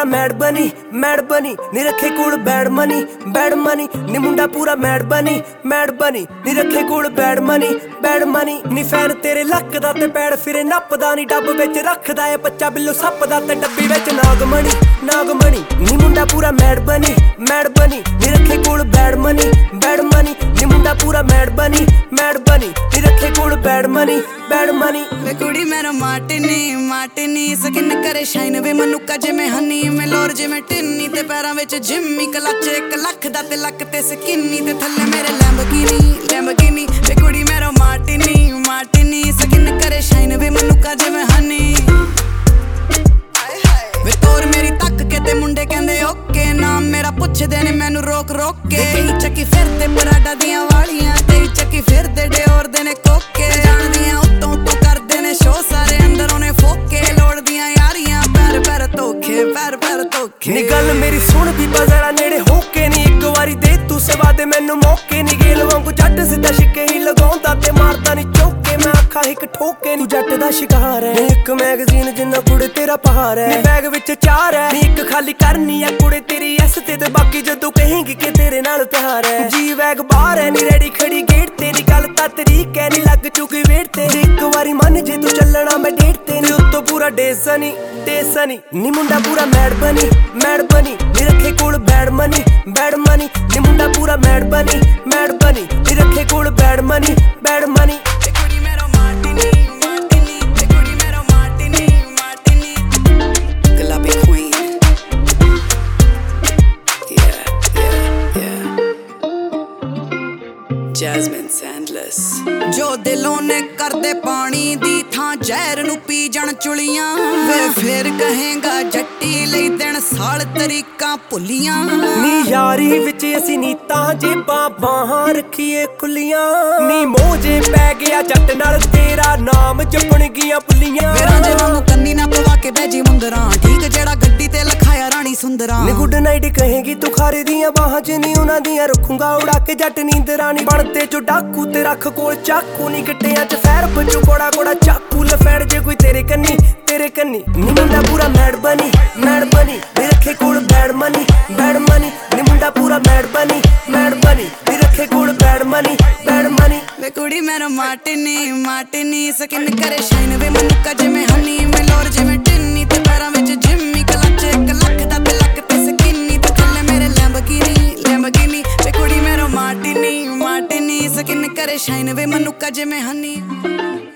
पूरा मैड बनी नी रखे कोल बैड मनी नी मुंडा पूरा मैड बनी नी रखे कोल बैड मनी नी फैन तेरे लक दा ते पैड़ फिरे नपदा नी डब विच रखदा ए बच्चा बिल्लो सप दा ते डब्बी विच नागमणी नी मुंडा पूरा मैड बनी नी रखे कोल बैड मनी नी मुंडा पूरा मैड बनी नी रखे कोल बैड मनी वे कुड़ी मेरा मार्टिनी स्किन करे शाइन वे मनुका जिमें हनी मैं लोर जिमें टिन्नी ते पैरां विच जिम्मी क्लच 1 लाख दा ते लक ते स्किनी ते थल्ले मेरे लैम्बोर्गिनी वे कुड़ी मेरा मार्टिनी स्किन करे शाइन वे मनुका जिमें हनी वे तोर मेरी तक के ते मुंडे कहंदे ओके नाम मेरा पुछदे ने मैनू रोक के कई चक्की फिरदे पराडा दियां वालियां कई चक्की फिरदे डिओर दे ने कोके जानदियां उत्तों करदे ने शो सारे अंदरों ने फोके लोड़दियां यारियां पैर धोखे नी गल मेरी सुन भी जरा नेड़े होके नी एक वारी दे तू सवा दे मैनू मौके नी गेल वांगू जट सीधा शिके ही लगाउंदा ते मारदा नी चौके मैं आखा हिक ठोके नी जट दा शिकार है एक मैगजीन जिन्ना कुड़े तेरा पहाड़ है बैग विच 4 है नी एक खाली करनी है कुड़े तेरी एस ते बाकी जदों कहेंगी कि तेरे नाल प्यार है जी वैग बाहर है नी रेडी खड़ी गेट ते नी गल ता तरीक है नी लग चुकी वेट ते एक वारी मन जे तू चलना मैं डेट ते नी उत्तों पूरा डेसनी नी मुंडा पूरा मैड बनी नी रखे कोल बैड मनी नी मुंडा पूरा मैड बनी नी रखे कोल बैड मनी ते कुड़ी मेरा मार्टिनी ते कुड़ी मेरा मार्टिनी गुलाबी क्वीन जैस्मिन सैंडलेस जो दिलों ने करदे पानी दी थां जहर नू पी जान चुलियां वे फिर कहेगा जट्टी लई दिन साल तरीकां भुलियां नी यारी विच असी नीतां जेबां बाहां रखीए खुलियां नी मोजे पै गया जट नाल तेरा नाम जपण गियां पुलियां मेरा जे वांगू कन्नी ना पवा के बैजी मुंदरां ठीक जेड़ा गड्डी ते लखाया रानी सुंदरां नी गुड नाइट कहेगी तू खारे दियां बाहां च नी उना दियां रखूंगा उड़ा के जट नींदरां नी बनते जो डाकू ते रख कोल चाकू नी गड्डियां च फैर बजू कोड़ा चाकू लफैड़ जे कोई तेरे कन्नी नी मुंडा पूरा मैड बनी नी रखे कोल बैड मनी नी मुंडा पूरा मैड बनी नी रखे कोल बैड मनी वे कुड़ी मेरा मार्टिनी स्किन करे शाइन वे मनुका जिमें हनी मैं लोर जिमें टिन्नी ते पैरां विच जिम्मी क्लच 1 लाख दा ते लक ते स्किनी ते थल्ले मेरे लैम्बोर्गिनी वे कुड़ी मेरा मार्टिनी स्किन करे शाइन वे मनुका जिमें हनी